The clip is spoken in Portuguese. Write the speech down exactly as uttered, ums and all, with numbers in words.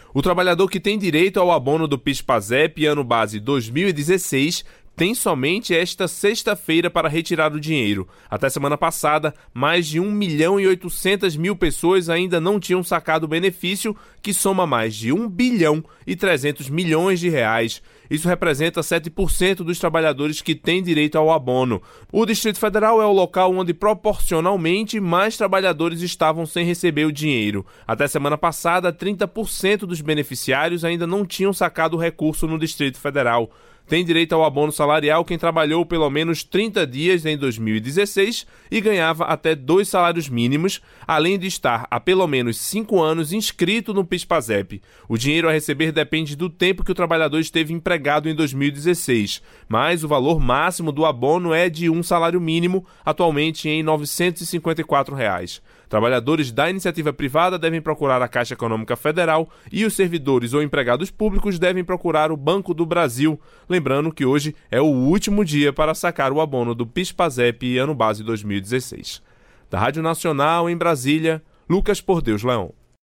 O trabalhador que tem direito ao abono do PIS/PASEP ano base dois mil e dezesseis tem somente esta sexta-feira para retirar o dinheiro. Até semana passada, mais de um milhão e oitocentas mil pessoas ainda não tinham sacado o benefício, que soma mais de um bilhão e trezentos milhões de reais. Isso representa sete por cento dos trabalhadores que têm direito ao abono. O Distrito Federal é o local onde proporcionalmente mais trabalhadores estavam sem receber o dinheiro. Até semana passada, trinta por cento dos beneficiários ainda não tinham sacado o recurso no Distrito Federal. Tem direito ao abono salarial quem trabalhou pelo menos trinta dias em dois mil e dezesseis e ganhava até dois salários mínimos, além de estar há pelo menos cinco anos inscrito no PIS/PASEP. O dinheiro a receber depende do tempo que o trabalhador esteve empregado em dois mil e dezesseis, mas o valor máximo do abono é de um salário mínimo, atualmente em novecentos e cinquenta e quatro reais. Trabalhadores da iniciativa privada devem procurar a Caixa Econômica Federal e os servidores ou empregados públicos devem procurar o Banco do Brasil. Lembrando que hoje é o último dia para sacar o abono do PIS/PASEP ano base dois mil e dezesseis. Da Rádio Nacional em Brasília, Lucas Por Deus Leão.